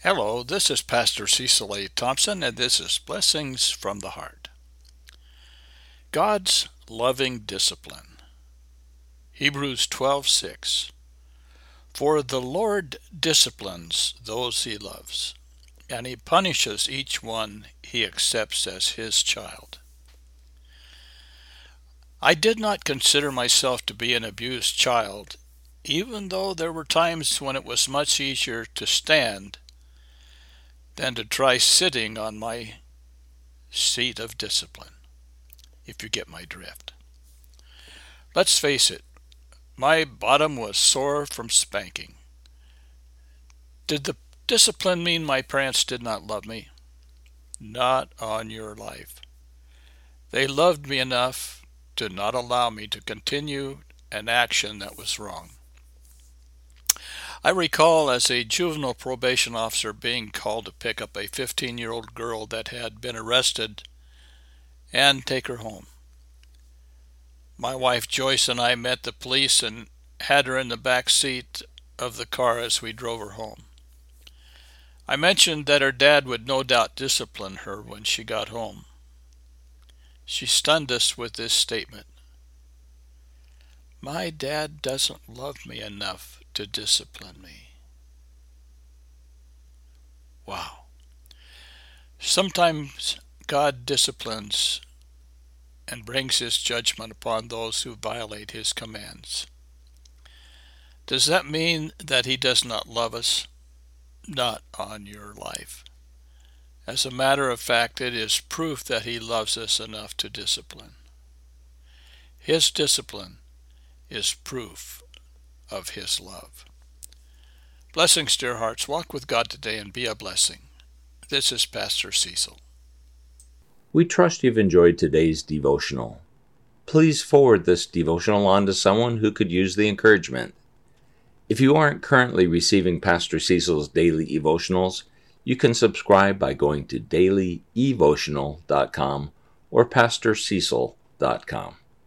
Hello, this is Pastor Cecil A. Thompson, and this is Blessings from the Heart. God's loving discipline. Hebrews 12:6. For the Lord disciplines those he loves, and he punishes each one he accepts as his child. I did not consider myself to be an abused child, even though there were times when it was much easier to stand than to try sitting on my seat of discipline, if you get my drift. Let's face it, my bottom was sore from spanking. Did the discipline mean my parents did not love me? Not on your life. They loved me enough to not allow me to continue an action that was wrong. I recall as a juvenile probation officer being called to pick up a 15-year-old girl that had been arrested and take her home. My wife Joyce and I met the police and had her in the back seat of the car as we drove her home. I mentioned that her dad would no doubt discipline her when she got home. She stunned us with this statement: "My dad doesn't love me enough to discipline me." Wow. Sometimes God disciplines and brings his judgment upon those who violate his commands. Does that mean that he does not love us? Not on your life. As a matter of fact, it is proof that he loves us enough to discipline. His discipline is proof of his love. Blessings, dear hearts. Walk with God today and be a blessing. This is Pastor Cecil. We trust you've enjoyed today's devotional. Please forward this devotional on to someone who could use the encouragement. If you aren't currently receiving Pastor Cecil's daily devotionals, you can subscribe by going to dailyevotional.com or pastorcecil.com.